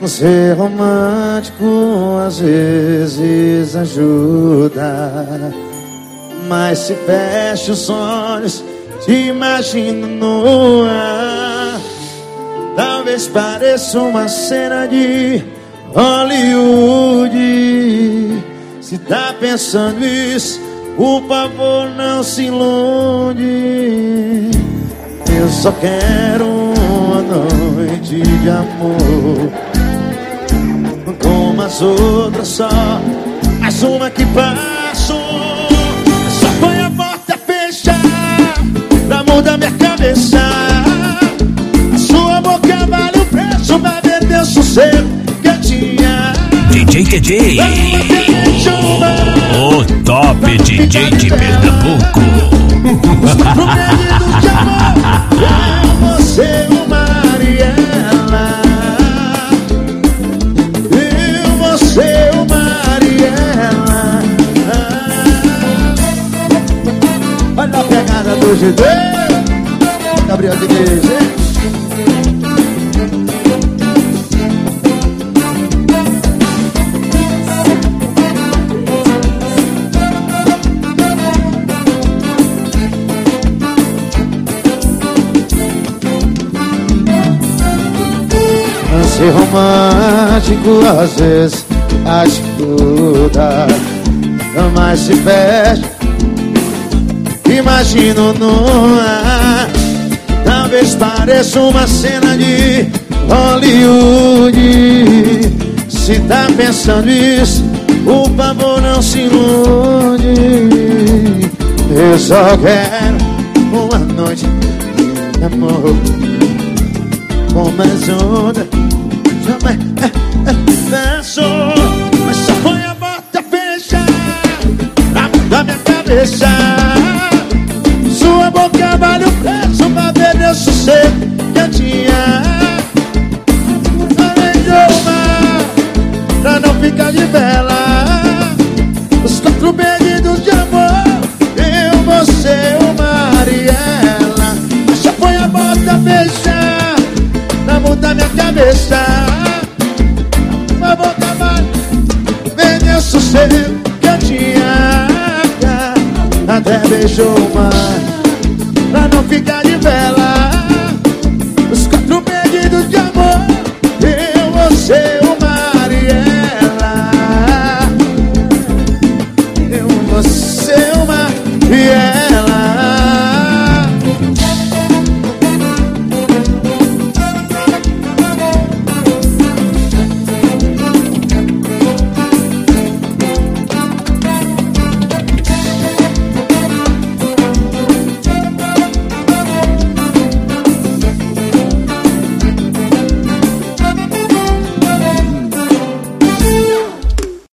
Ser romântico às vezes ajuda, mas se fecha os olhos, te imagino no ar. Talvez pareça uma cena de Hollywood. Se tá pensando isso, por favor não se ilude. Eu só quero uma noite de amor, como as outras, só mais uma que passou. Só foi a porta fechar pra mudar minha cabeça. A sua boca vale o preço pra ver teu sossego que eu tinha. DJ TJ, o top DJ de Pernambuco. Os quatro pedidos de amor, eu, você, o Mariela. Eu, você, o Mariela. Olha a pegada do GD, Gabriel de Deus. Ser romântico às vezes ajuda, mas se fecha, imagino no ar. Talvez pareça uma cena de Hollywood. Se tá pensando isso, por favor não se ilude. Eu só quero uma noite de amor, como as ondas jamais dançou. Mas só foi a porta fechar pra mudar minha cabeça. Sua boca vale o preço pra ver meu sossego que eu tinha. Além de uma, pra não ficar de vela. Os quatro pedidos de amor, eu, você, o Mariela. Mas só foi a porta fechar pra mudar minha cabeça. Uma boca vale, vem meu sossego que eu tinha. Até beijou o mar.